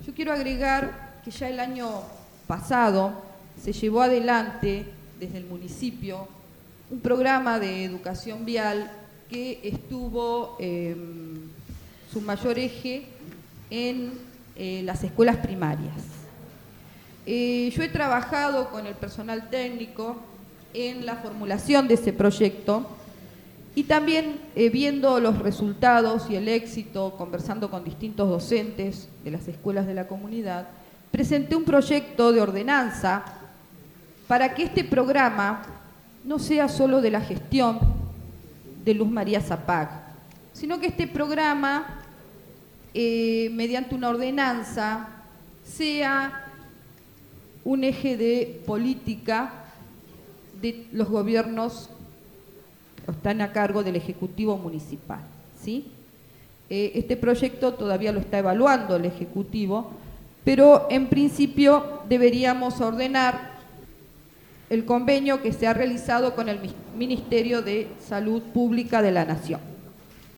Yo quiero agregar que ya el año pasado se llevó adelante desde el municipio un programa de educación vial que estuvo su mayor eje en las escuelas primarias. Yo he trabajado con el personal técnico en la formulación de ese proyecto y también viendo los resultados y el éxito, conversando con distintos docentes de las escuelas de la comunidad, presenté un proyecto de ordenanza para que este programa no sea solo de la gestión de Luz María Zapag, sino que este programa, mediante una ordenanza, sea un eje de política de los gobiernos que están a cargo del Ejecutivo Municipal, ¿sí? Este proyecto todavía lo está evaluando el Ejecutivo, pero en principio deberíamos ordenar el convenio que se ha realizado con el Ministerio de Salud Pública de la Nación.